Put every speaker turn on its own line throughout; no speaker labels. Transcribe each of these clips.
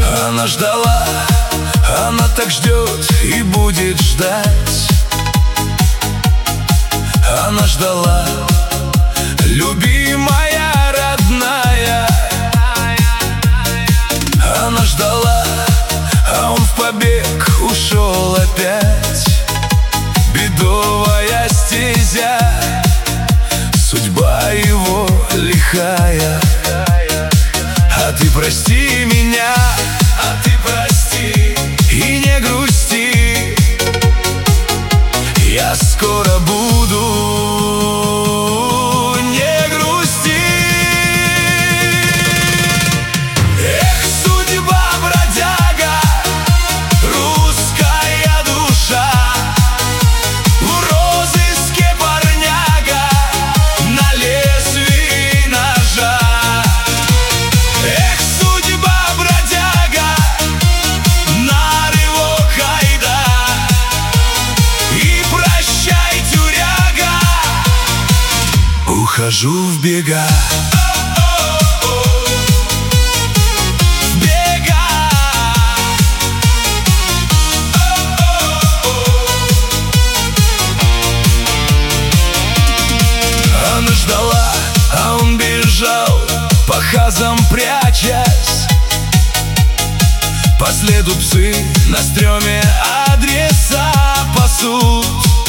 Она ждала, она так ждет и будет ждать. Она ждала, любимая, родная. Она ждала, а он в побег ушел опять. Бедовая стезя, судьба его лихая. А ты прости меня, а ты прости и не грусти. Я скоро буду, не грусти. Эх, судьба, бродяга, русская душа, в розыске парняга, на лезвии ножа. Эх, судьба, бродяга, на рывок айда, и прощай, тюряга, ухожу в бега. Она ждала, а он бежал, по хазам прячась. По следу псы на стреме адреса пасут.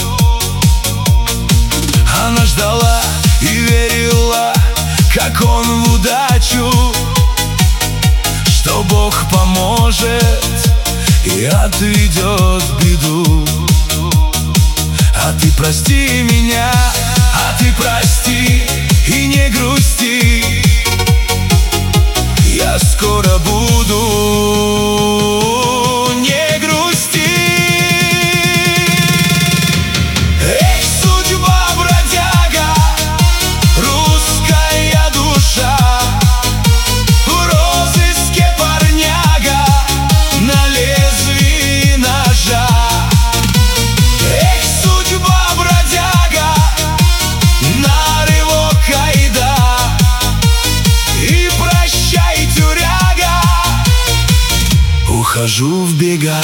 Она ждала и верила, как он в удачу, что Бог поможет и отведет беду. А ты прости меня, а ты прости и не грусти. Я скоро буду, не грусти. Эх, судьба, бродяга, русская душа, в розыске парняга, на лезвии ножа. Эх, судьба, бродяга, на рывок айда, и прощай, тюряга, ухожу в бега.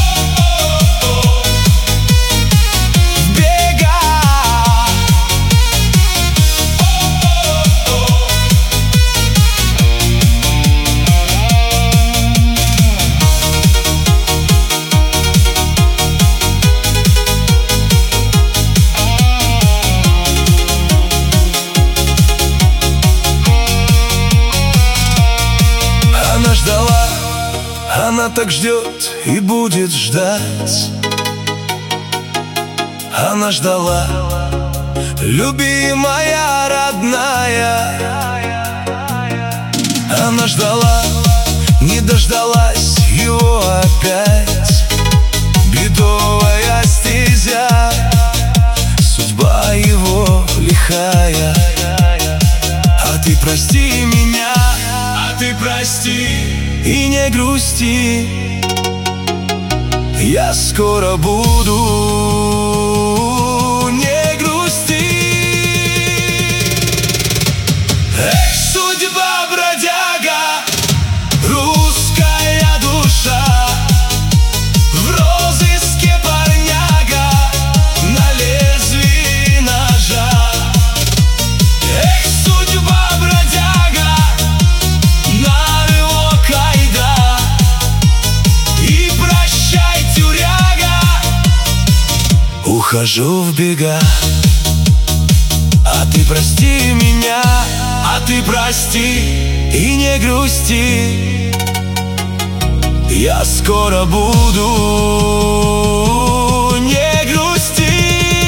Она ждала, она так ждет и будет ждать. Она ждала, любимая, родная. Она ждала, не дождалась его опять. Бедовая стезя, судьба его лихая. А ты прости меня, а ты прости и не грусти. Я скоро буду, не грусти. Эх, судьба, бродяга, русская душа, в розыске парняга, на лезвии ножа. Эх, судьба, бродяга, на рывок айда, и прощай, тюряга, ухожу в бега. А ты прости меня, а ты прости и не грусти. Я скоро буду, не грусти.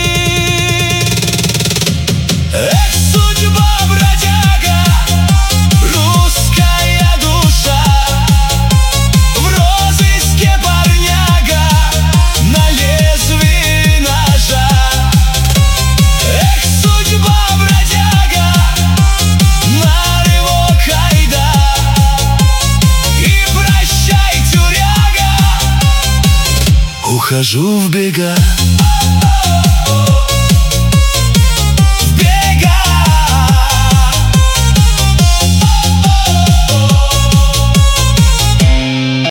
Эх, судьба, бродяга, русская душа, в розыске парняга, на лезвии ножа. Эх, судьба, бродяга, на рывок айда, и прощай, тюряга, ухожу в бега.